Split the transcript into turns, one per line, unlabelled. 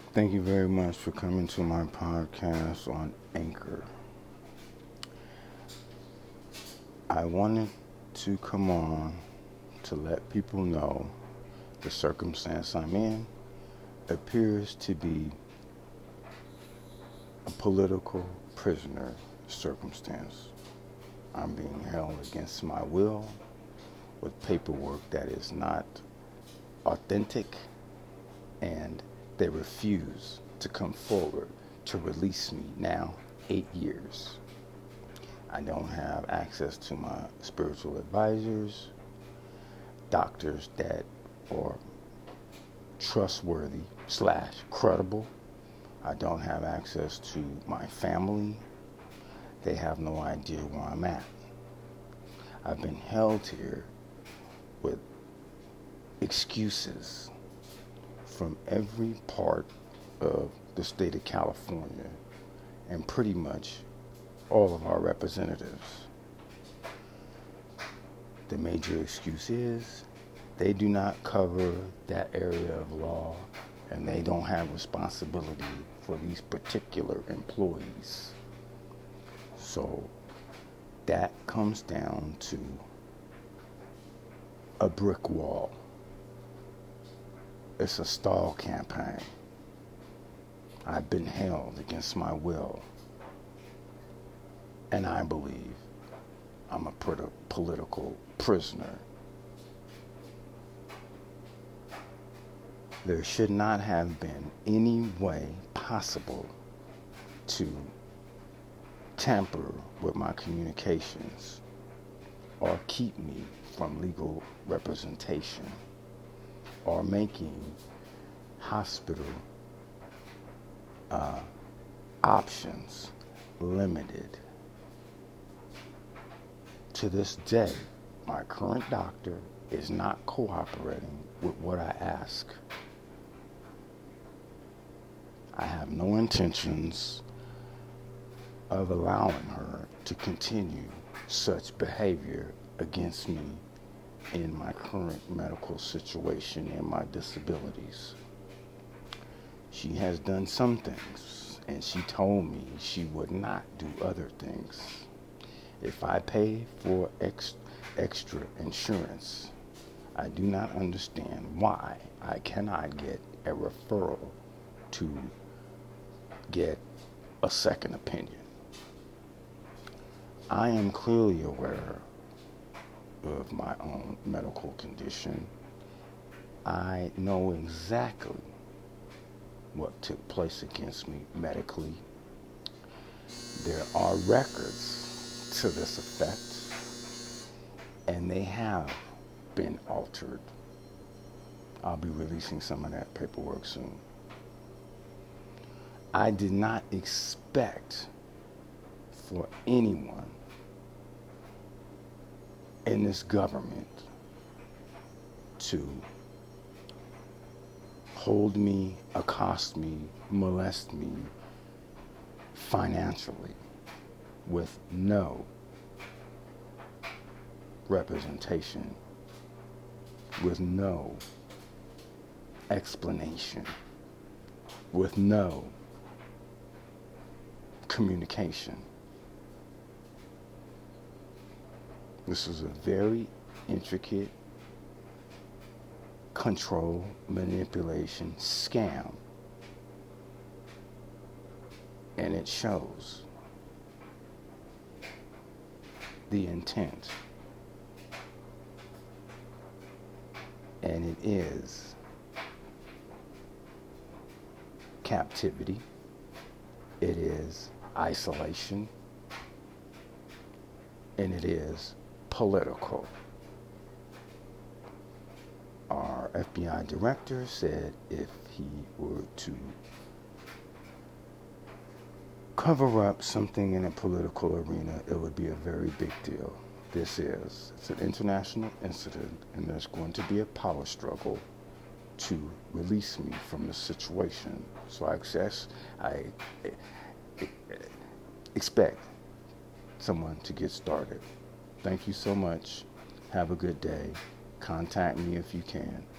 Thank you very much for coming to my podcast on Anchor. I wanted to come on to let people know the circumstance I'm in appears to be a political prisoner circumstance. I'm being held against my will with paperwork that is not authentic, and they refuse to come forward to release me now 8 years. I don't have access to my spiritual advisors, doctors that are trustworthy / credible. I don't have access to my family. They have no idea where I'm at. I've been held here with excuses from every part of the state of California and pretty much all of our representatives. The major excuse is they do not cover that area of law and they don't have responsibility for these particular employees. So that comes down to a brick wall. It's a stall campaign. I've been held against my will, and I believe I'm a political prisoner. There should not have been any way possible to tamper with my communications or keep me from legal representation or making hospital options limited. To this day, my current doctor is not cooperating with what I ask. I have no intentions of allowing her to continue such behavior against me in my current medical situation and my disabilities. She has done some things, and she told me she would not do other things. If I pay for extra insurance, I do not understand why I cannot get a referral to get a second opinion. I am clearly aware of my own medical condition. I know exactly what took place against me medically. There are records to this effect, and they have been altered. I'll be releasing some of that paperwork soon. I did not expect for anyone in this government to hold me, accost me, molest me financially with no representation, with no explanation, with no communication. This is a very intricate control, manipulation scam. And it shows the intent. And it is captivity. It is isolation. And it is political. Our FBI director said if he were to cover up something in a political arena, it would be a very big deal. It's an international incident, and there's going to be a power struggle to release me from the situation. So I expect someone to get started. Thank you so much. Have a good day. Contact me if you can.